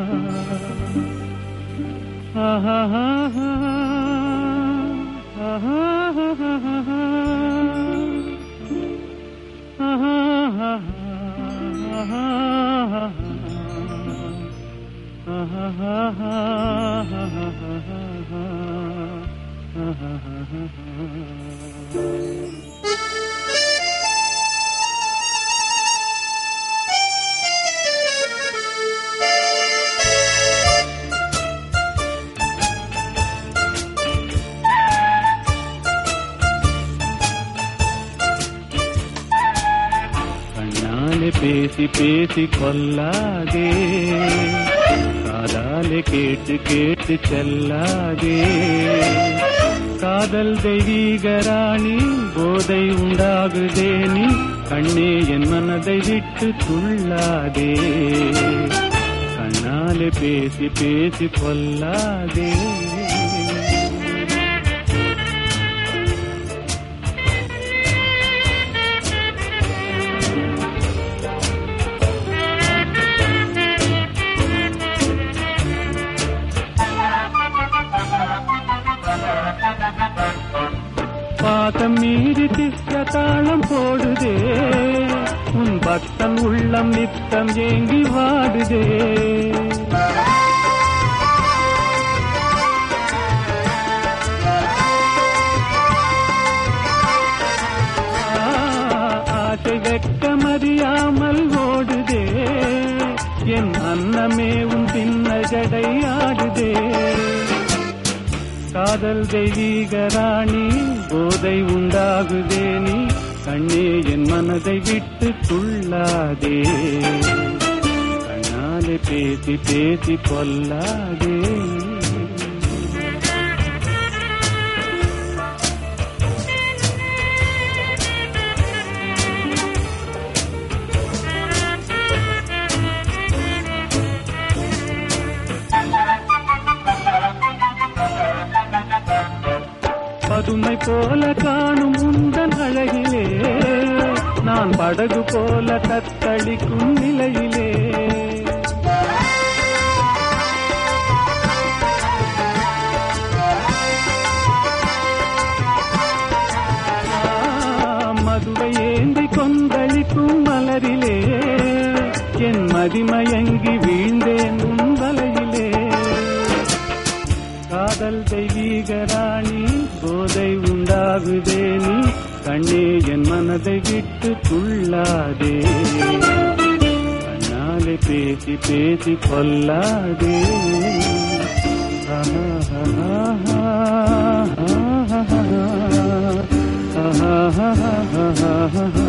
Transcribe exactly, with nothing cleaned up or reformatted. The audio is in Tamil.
பேசி பேசி கொல்லாதே, காதாலே கேட்டு கேட்டு செல்லாதே. காதல் தெய்வீக ராணி, போதை உண்டாகுதே நீ, கண்ணே என் மனதை விட்டு துள்ளாதே. கண்ணாலே பேசி பேசி கொல்லாதே. பாதம் மீறி திவ்ய தாளம் போடுதே, உன் பக்தன் உள்ளம் நித்தம் ஏங்கி வாடுதே. ஆசை வெட்கமறியாமல் ஓடுதே, என் அன்னமே உன் பின்ன ஜடை ஆடுதே. காதல் தெய்வீக ராணி, போதை உண்டாகுதே நீ, கண்ணே என் மனதை விட்டு துள்ளாதே. கண்ணாலே பேசி பேசி கொல்லாதே. பதுமை போல காணும் உந்தன் அழகிலே, நான் படகு போல தத்தளிக்கும் நிலையிலே. மதுவை ஏந்தி கொந்தளிக்கும் மலரிலே, என் மதிமயங்கி வீழ்ந்தேன் உன் வலையிலே. காதல் தெய்வீக ராணி, போதை உண்டாகுதே நீ, கண்ணே என் மனதை விட்டு துள்ளாதே. கண்ணாலே பேசி பேசி கொல்லாதே. ஆஹா ஆஹா ஆஹா ஆஹா ஆஹா ஆஹா.